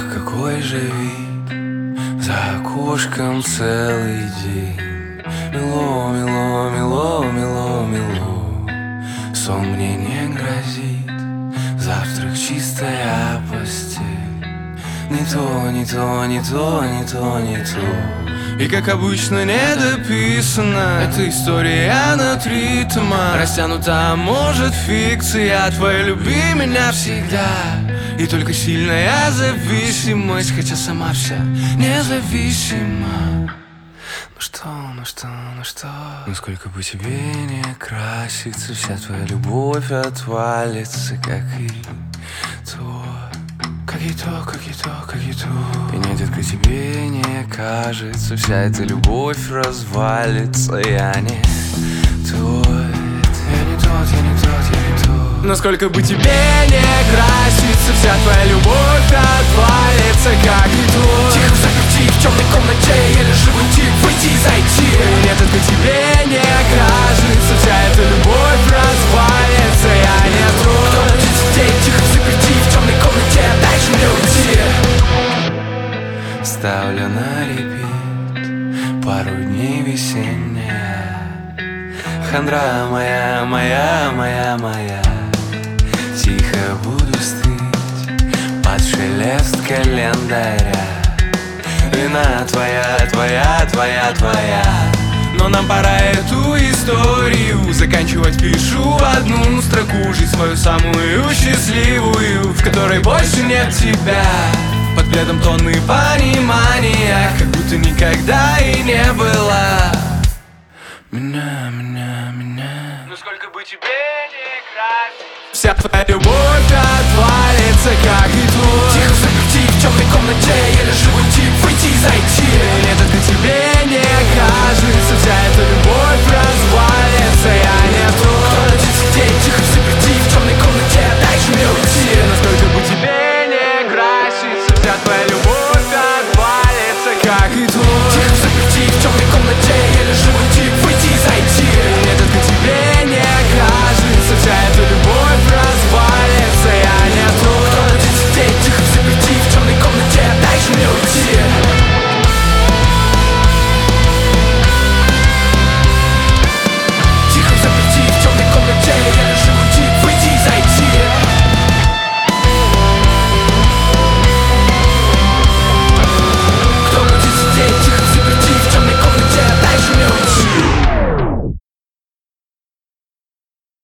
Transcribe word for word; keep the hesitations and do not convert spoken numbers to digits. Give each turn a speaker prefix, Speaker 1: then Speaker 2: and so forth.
Speaker 1: Ах, какой же вид за окошком целый день. Мило, мило, мило, мило, мило. Сон мне не грозит, завтрак чистая постель. Не то, не то, не то, не то, не то. И как обычно не дописано, эта история над ритма растянута, может, фикция. Твоя люби меня всегда. И только сильная зависимость, хотя сама вся независима. Ну что, ну что, ну что? Ну сколько бы тебе не краситься, вся твоя любовь отвалится, как и то. Как и то, как и то, как и то. И нет, детка, тебе не кажется, вся эта любовь развалится. Я не тот, я не тот, я не тот, я не тот. Но сколько бы тебе не краситься, вся твоя любовь отвалится, как и то. Тихо заперти в темной комнате, еле живым тип выйти и зайти. И нет, детка, тебе не кажется, вся эта любовь развалится. Я не тот. Кто на тридцать девять, тихо заперти в темной комнате, дай же мне уйти. Ставлю на репит пару дней весенняя. Хандра моя, моя, моя, моя. Тихо буду стыть под шелест календаря. Вина твоя, твоя, твоя, твоя. Но нам пора эту историю заканчивать. Пишу одну строку, жизнь свою самую счастливую, в которой больше нет тебя. Под пледом тонны понимания, как будто никогда и не было меня, меня, меня. Ну сколько бы тебе не красить, вся твоя любовь отвалится, как и твой. Тихо заперти в темной комнате, еле живу.